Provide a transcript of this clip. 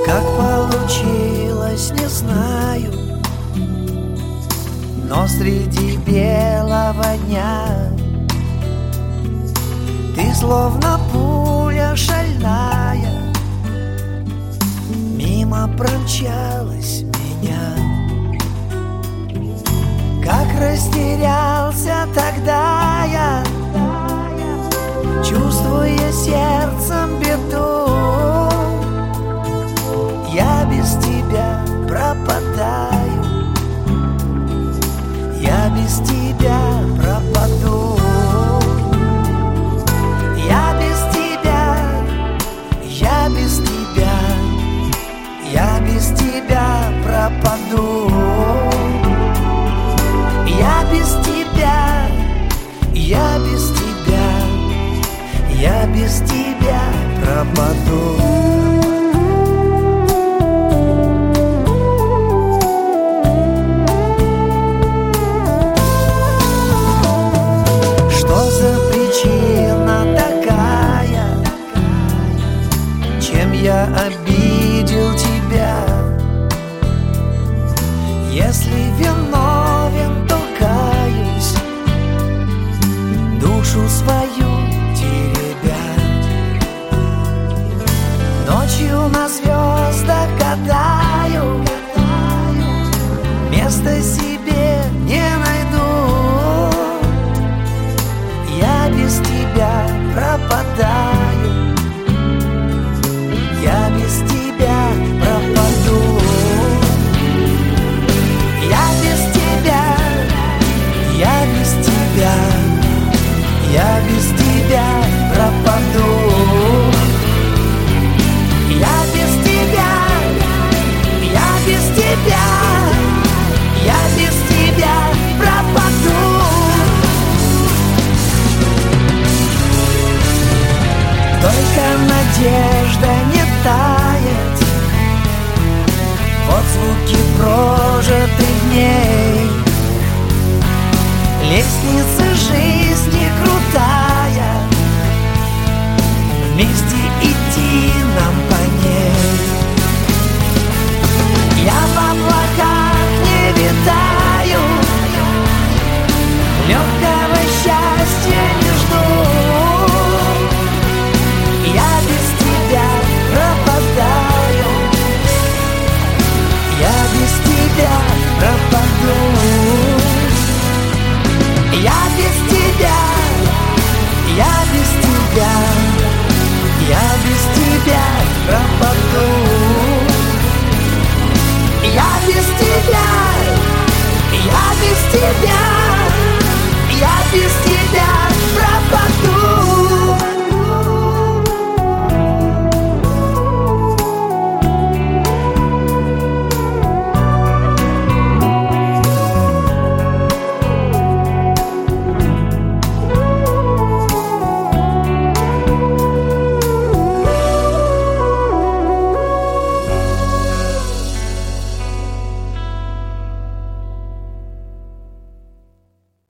Как получилось, не знаю, но среди белого дня ты словно пуля шальная мимо промчалась меня. Как растерялся тогда я, чувствуя сердцем беду. Я без тебя пропадаю, я без тебя пропаду. Я без тебя, я без тебя, я без тебя пропаду. Я без тебя, я без тебя, я без тебя пропаду. Что за причина такая, чем я обидел тебя? Если виновен, то каюсь, душу свою теребя. Ночью на звездах гадаю, места себе не найду. Я без тебя пропадаю, я без тебя пропаду. Я без тебя, я без тебя, я без тебя пропаду. Я без тебя, я без тебя, я без тебя пропаду. Только надежда не тает, вот звуки прожитых дней. Лестница жизни крутая, вместе идти нам